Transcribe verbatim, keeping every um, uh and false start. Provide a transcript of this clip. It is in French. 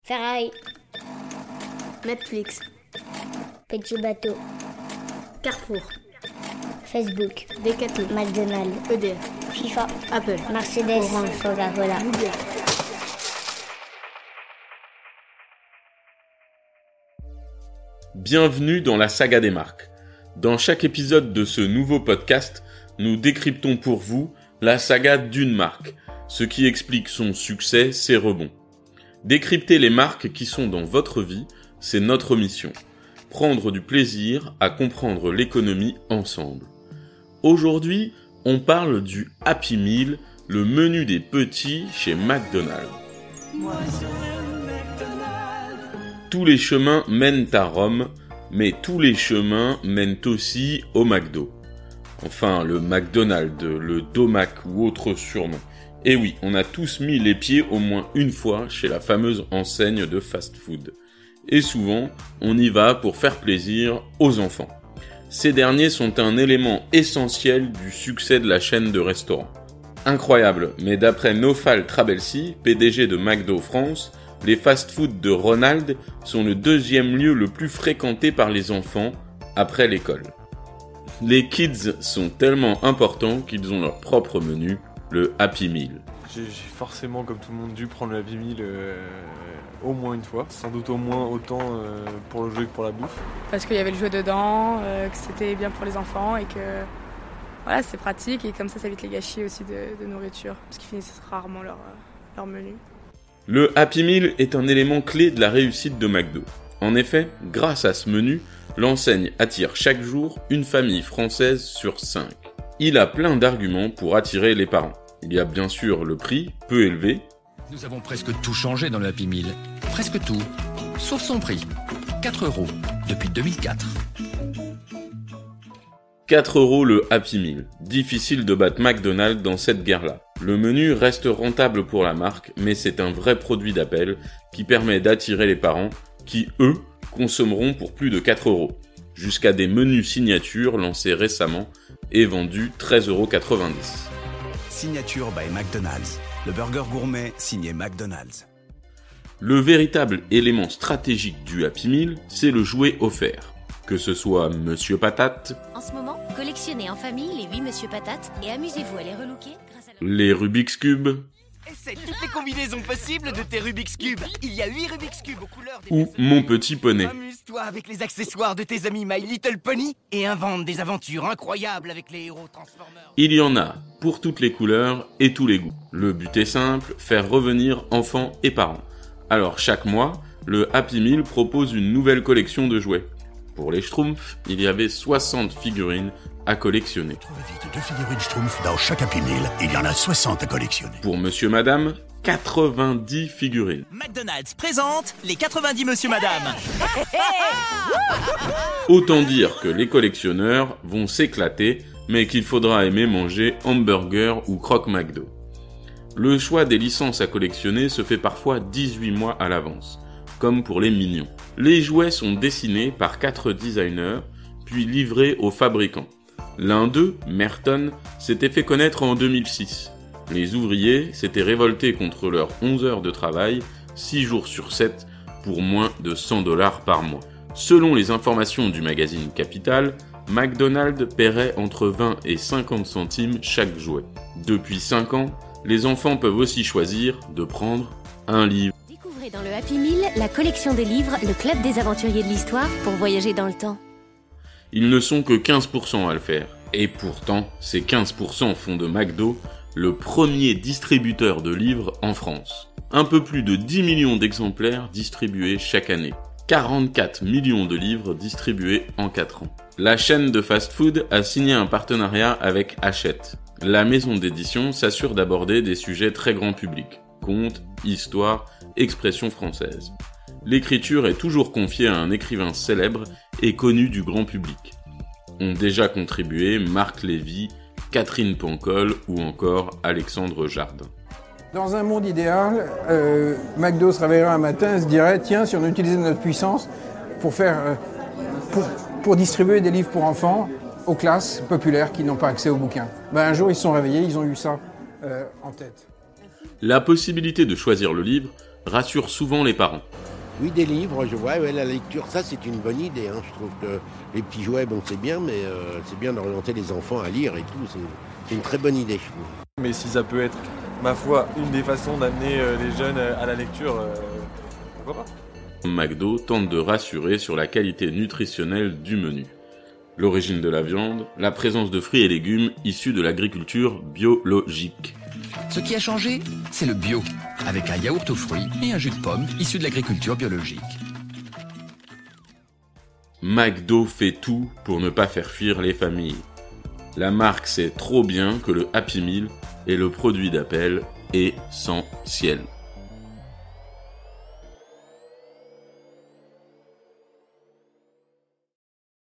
Ferrari, Netflix, Petit Bateau, Carrefour, Facebook, Decathlon, McDonald's, E D F, FIFA, Apple, Mercedes, Orange, Coca-Cola. Google. Bienvenue dans la saga des marques. Dans chaque épisode de ce nouveau podcast, nous décryptons pour vous la saga d'une marque, ce qui explique son succès, ses rebonds. Décrypter les marques qui sont dans votre vie, c'est notre mission. Prendre du plaisir à comprendre l'économie ensemble. Aujourd'hui, on parle du Happy Meal, le menu des petits chez McDonald's. Tous les chemins mènent à Rome, mais tous les chemins mènent aussi au McDo. Enfin, le McDonald's, le Domac ou autre surnom. Et oui, on a tous mis les pieds au moins une fois chez la fameuse enseigne de fast-food. Et souvent, on y va pour faire plaisir aux enfants. Ces derniers sont un élément essentiel du succès de la chaîne de restaurants. Incroyable, mais d'après Naufal Trabelsi, P D G de McDo France, les fast-food de Ronald sont le deuxième lieu le plus fréquenté par les enfants après l'école. Les kids sont tellement importants qu'ils ont leur propre menu, le Happy Meal. J'ai, j'ai forcément, comme tout le monde, dû prendre le Happy Meal euh, au moins une fois. Sans doute au moins autant euh, pour le jeu que pour la bouffe. Parce qu'il y avait le jeu dedans, euh, que c'était bien pour les enfants et que voilà, c'est pratique. Et comme ça, ça évite les gâchis aussi de, de nourriture, parce qu'ils finissent rarement leur, leur menu. Le Happy Meal est un élément clé de la réussite de McDo. En effet, grâce à ce menu, l'enseigne attire chaque jour une famille française sur cinq. Il a plein d'arguments pour attirer les parents. Il y a bien sûr le prix, peu élevé. Nous avons presque tout changé dans le Happy Meal. Presque tout, sauf son prix. quatre euros, depuis deux mille quatre. quatre euros le Happy Meal. Difficile de battre McDonald's dans cette guerre-là. Le menu reste rentable pour la marque, mais c'est un vrai produit d'appel qui permet d'attirer les parents qui, eux, consommeront pour plus de quatre euros. Jusqu'à des menus signature lancés récemment et vendus treize euros quatre-vingt-dix. Signature by McDonald's. Le burger gourmet signé McDonald's. Le véritable élément stratégique du Happy Meal, c'est le jouet offert. Que ce soit Monsieur Patate, en ce moment, collectionnez en famille les huit Monsieur Patate et amusez-vous à les relooker grâce à la... les Rubik's Cube, Essaie toutes les combinaisons possibles de tes Rubik's Cube. Il y a huit Rubik's Cube aux couleurs des ou Mon Petit Poney. Amuse-toi avec les accessoires de tes amis My Little Pony et invente des aventures incroyables avec les héros Transformers. Il y en a pour toutes les couleurs et tous les goûts. Le but est simple, faire revenir enfants et parents. Alors chaque mois, le Happy Meal propose une nouvelle collection de jouets. Pour les Schtroumpfs, il y avait soixante figurines à collectionner. Trouvez vite deux figurines Schtroumpfs dans chaque Happy Meal, il y en a soixante à collectionner. Pour Monsieur Madame, quatre-vingt-dix figurines. McDonald's présente les quatre-vingt-dix Monsieur Madame. Autant dire que les collectionneurs vont s'éclater, mais qu'il faudra aimer manger hamburger ou croque McDo. Le choix des licences à collectionner se fait parfois dix-huit mois à l'avance, comme pour les Mignons. Les jouets sont dessinés par quatre designers, puis livrés aux fabricants. L'un d'eux, Merton, s'était fait connaître en deux mille six. Les ouvriers s'étaient révoltés contre leurs onze heures de travail, six jours sur sept, pour moins de cent dollars par mois. Selon les informations du magazine Capital, McDonald's paierait entre vingt et cinquante centimes chaque jouet. Depuis cinq ans, les enfants peuvent aussi choisir de prendre un livre. Découvrez dans le Happy Meal la collection des livres Le Club des Aventuriers de l'Histoire pour voyager dans le temps. Ils ne sont que quinze pour cent à le faire. Et pourtant, ces quinze pour cent font de McDo le premier distributeur de livres en France. Un peu plus de dix millions d'exemplaires distribués chaque année. quarante-quatre millions de livres distribués en quatre ans. La chaîne de fast-food a signé un partenariat avec Hachette. La maison d'édition s'assure d'aborder des sujets très grand public. Contes, histoire, expression française. L'écriture est toujours confiée à un écrivain célèbre et connu du grand public. Ont déjà contribué Marc Lévy, Catherine Pancol ou encore Alexandre Jardin. Dans un monde idéal, euh, McDo se réveillerait un matin et se dirait « Tiens, si on utilisait notre puissance pour, faire, euh, pour, pour distribuer des livres pour enfants aux classes populaires qui n'ont pas accès aux bouquins. » Ben, un jour, ils se sont réveillés, ils ont eu ça euh, en tête. La possibilité de choisir le livre rassure souvent les parents. Oui, des livres, je vois, ouais, la lecture, ça c'est une bonne idée. Hein. Je trouve que les petits jouets, bon c'est bien, mais euh, c'est bien d'orienter les enfants à lire et tout. C'est, c'est une très bonne idée, je trouve. Mais si ça peut être, ma foi, une des façons d'amener euh, les jeunes à la lecture, euh, pourquoi pas ? McDo tente de rassurer sur la qualité nutritionnelle du menu. L'origine de la viande, la présence de fruits et légumes issus de l'agriculture biologique. Ce qui a changé, c'est le bio, avec un yaourt aux fruits et un jus de pomme issu de l'agriculture biologique. McDo fait tout pour ne pas faire fuir les familles. La marque sait trop bien que le Happy Meal est le produit d'appel essentiel.